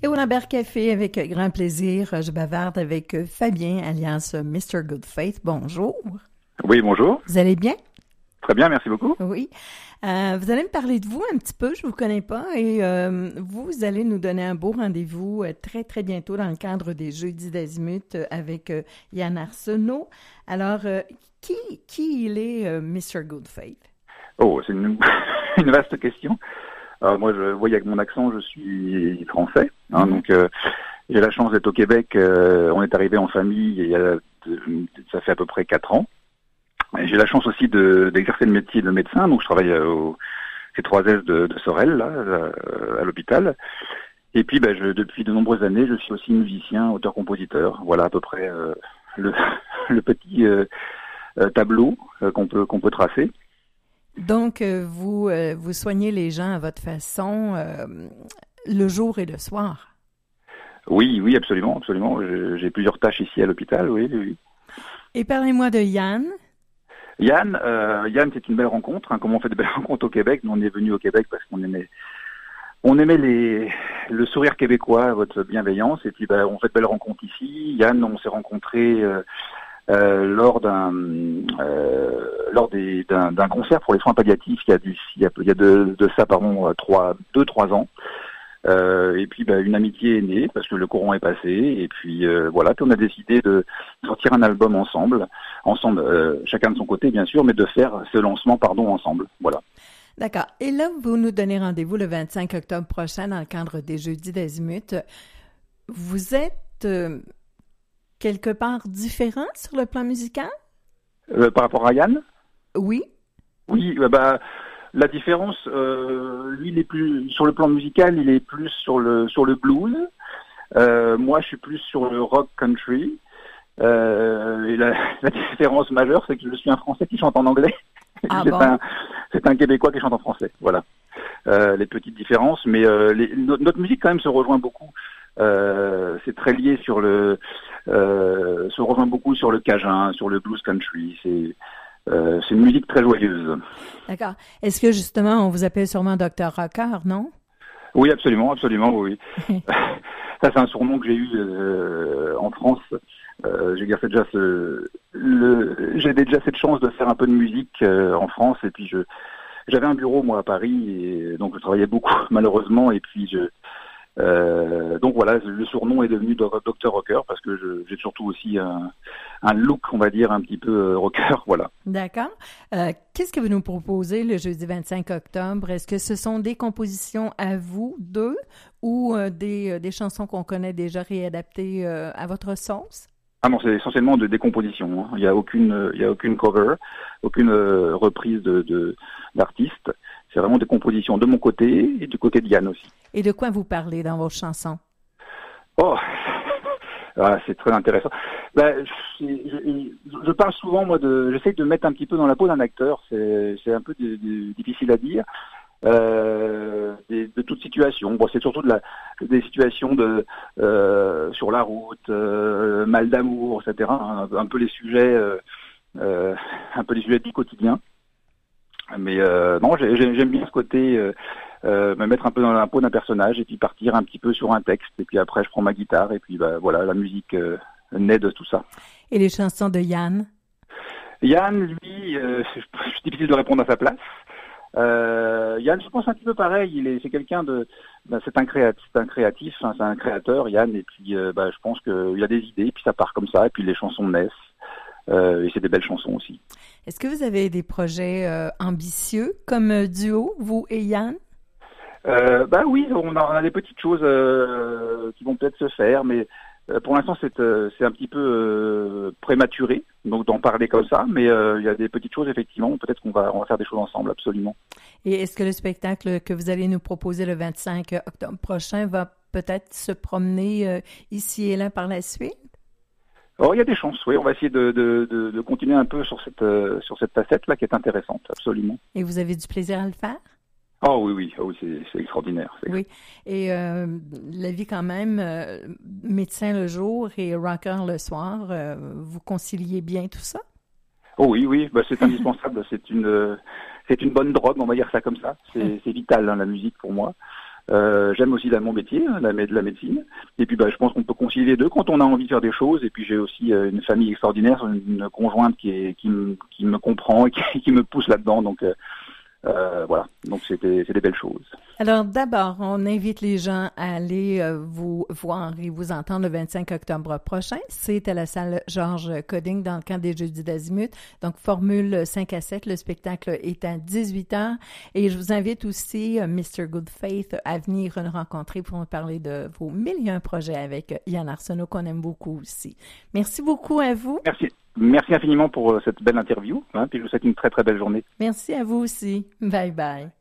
Et au Lambert Café, avec grand plaisir, je bavarde avec Fabien, alias Mr. Good Faith. Bonjour. Oui, bonjour. Vous allez bien? Très bien, merci beaucoup. Oui. Vous allez me parler de vous un petit peu, je vous connais pas, et vous allez nous donner un beau rendez-vous très, très bientôt dans le cadre des Jeudis d'Azimut avec Yann Arsenault. Alors, qui il est, Mr. Good Faith? Oh, c'est une, une vaste question. Alors, moi, je voyais avec mon accent, je suis français, hein, donc j'ai la chance d'être au Québec. On est arrivé en famille ça fait à peu près 4 ans. Et j'ai la chance aussi d'exercer le métier de médecin, donc je travaille au C3S de Sorel, là, à l'hôpital. Et puis, depuis de nombreuses années, je suis aussi musicien, auteur-compositeur. Voilà à peu près le petit tableau qu'on peut tracer. Donc, vous soignez les gens à votre façon, le jour et le soir. Oui, absolument, absolument. J'ai plusieurs tâches ici à l'hôpital, oui. Et parlez-moi de Yann. Yann, c'est une belle rencontre. Hein. Comme on fait de belles rencontres au Québec, nous on est venus au Québec parce qu'on aimait le sourire québécois, votre bienveillance, et puis on fait de belles rencontres ici. Yann, on s'est rencontrés lors d'un concert pour les soins palliatifs il y a de ça 2-3 ans. Et puis une amitié est née parce que le courant est passé, et puis voilà, puis on a décidé de sortir un album ensemble, chacun de son côté bien sûr, mais de faire ce lancement ensemble, voilà. D'accord. Et là, vous nous donnez rendez-vous le 25 octobre prochain dans le cadre des Jeudis d'Azimut. Vous êtes quelque part différent sur le plan musical? Par rapport à Yann? Oui. Oui, la différence, lui, il est plus sur le plan musical, il est plus sur le blues. Moi, je suis plus sur le rock country. Et la différence majeure, c'est que je suis un Français qui chante en anglais. Ah c'est un Québécois qui chante en français. Voilà. Les petites différences, mais notre musique quand même se rejoint beaucoup. C'est très lié se rejoint beaucoup sur le cajun, sur le blues country. C'est une musique très joyeuse. D'accord. Est-ce que justement, on vous appelle sûrement Dr. Rocker, non? Oui, absolument, oui. Ça, c'est un surnom que j'ai eu en France. J'ai déjà cette chance de faire un peu de musique en France, et puis j'avais un bureau moi à Paris, et donc je travaillais beaucoup malheureusement, et puis donc voilà, le surnom est devenu Dr. Rocker parce que j'ai surtout aussi un look, on va dire, un petit peu rocker, voilà. D'accord. Qu'est-ce que vous nous proposez le jeudi 25 octobre? Est-ce que ce sont des compositions à vous deux ou des chansons qu'on connaît déjà réadaptées à votre sauce? Ah non, c'est essentiellement des compositions. Hein. Il y a aucune cover, aucune reprise d'artiste. C'est vraiment des compositions de mon côté et du côté de Yann aussi. Et de quoi vous parlez dans vos chansons? Oh, c'est très intéressant. Je parle souvent, j'essaie de mettre un petit peu dans la peau d'un acteur. C'est un peu difficile à dire. De toute situation. Bon, c'est surtout des situations sur la route, mal d'amour, etc. Hein, un peu les sujets du quotidien. Mais non, j'aime bien ce côté me mettre un peu dans la peau d'un personnage et puis partir un petit peu sur un texte, et puis après je prends ma guitare et puis voilà, la musique naît de tout ça. Et les chansons de Yann? Yann, lui, c'est difficile de répondre à sa place. Yann, je pense un petit peu pareil. C'est quelqu'un c'est un créatif, hein, c'est un créateur, Yann. Et puis, je pense qu'il a des idées, et puis ça part comme ça, et puis les chansons naissent. Et c'est des belles chansons aussi. Est-ce que vous avez des projets ambitieux comme duo, vous et Yann? Oui, on a des petites choses qui vont peut-être se faire, mais pour l'instant c'est un petit peu prématuré, donc d'en parler comme ça, mais il y a des petites choses effectivement, peut-être qu'on va faire des choses ensemble, absolument. Et est-ce que le spectacle que vous allez nous proposer le 25 octobre prochain va peut-être se promener ici et là par la suite? Oh, il y a des chances, oui, on va essayer de continuer un peu sur cette facette-là qui est intéressante, absolument. Et vous avez du plaisir à le faire? Oh oui, c'est extraordinaire. Oui, et la vie quand même, médecin le jour et rocker le soir, vous conciliez bien tout ça? Oh oui, c'est indispensable, c'est une bonne drogue, on va dire ça comme ça. C'est vital, hein, la musique pour moi. J'aime aussi mon métier, la médecine. Et puis je pense qu'on peut concilier les deux quand on a envie de faire des choses. Et puis j'ai aussi une famille extraordinaire, une conjointe qui me comprend et qui me pousse là-dedans. Donc voilà, donc c'est des belles choses. Alors d'abord, on invite les gens à aller vous voir et vous entendre le 25 octobre prochain. C'est à la salle Georges Coding dans le camp des Jeudis d'Azimut. Donc formule 5 à 7, le spectacle est à 18h. Et je vous invite aussi, Mr. Goodfaith, à venir nous rencontrer pour nous parler de vos 1001 projets avec Yann Arsenault, qu'on aime beaucoup aussi. Merci beaucoup à vous. Merci infiniment pour cette belle interview. Puis je vous souhaite une très très belle journée. Merci à vous aussi. Bye bye.